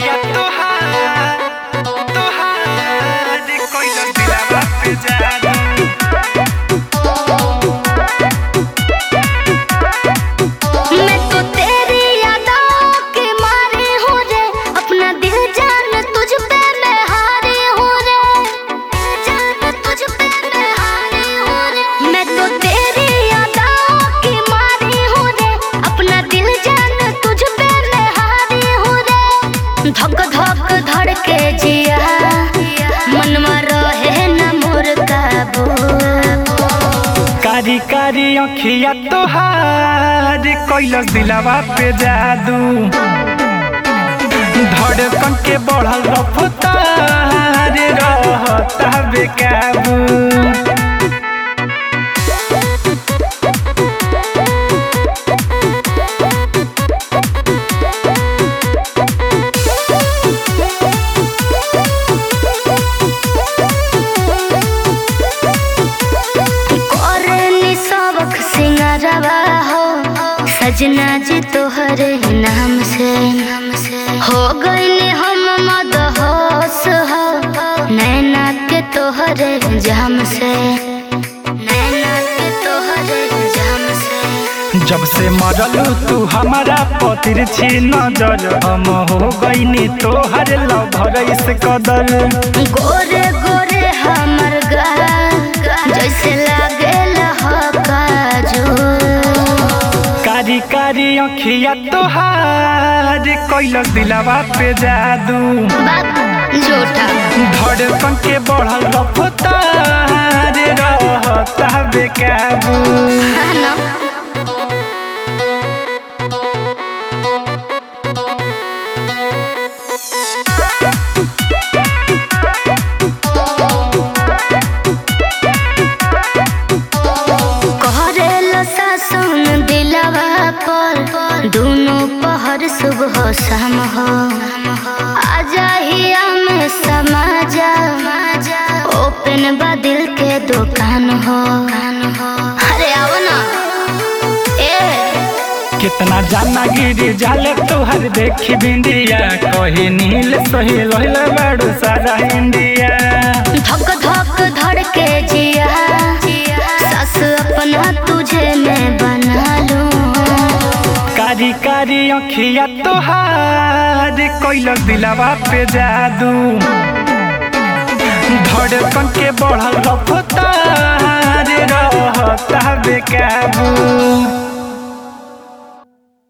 अखिया तोहार कोइला दिलवा पे जादू। मैं तो तेरी यादों के मारी हूँ रे, अपना दिल जान तुझ पे मैं हारी हूँ रे, जान तुझ पे मैं हारी हूँ रे। मैं तो तेरी यादों की मारी हूँ रे, अपना दिल जान तुझ पे मैं हारी हूँ रे। धक धक धड़के जिया मनवा रहे न मोर काबू। कारी कारी अखिया तोहार कोइला दिलवा पे जादू। धड़कन के बढ़ल रफ्तार रहता बेकाबू। सजना जी तोहरे नाम से हो गईले हम मदहोश हो, नैना के तोहरे जाम से, नैना के तोहरे जाम से। जब से मरलू तू हमारा पतिर छी नजर, हम हो गईनी तोहर लभर इस कदर। गोरे गोरे हमर गाल जैसे लागे काजू। कारी कारी अखिया तोहार कोइला दिलवा पे जादू। झूठा धड़कन के बढ़ल रफ्तार रहता बेकाबू। दोनों पहर सुबह शाम हो, आजा हिया में समा जा, ओपन बा दिल के दुकान हो। अरे आओ ना ए। कितना जाना गिरी जाले तोहर देखी बिंदिया, कही नील सही लहिल बड़ू सारा इंडिया। धक धक धड़के जिया सास अपना तुझे मैं बना लूं। कारी कारी अखिया तोहार कोइला दिलवा पे जादू। धड़कन के बढ़ल रफ्तार रहता बेकाबू।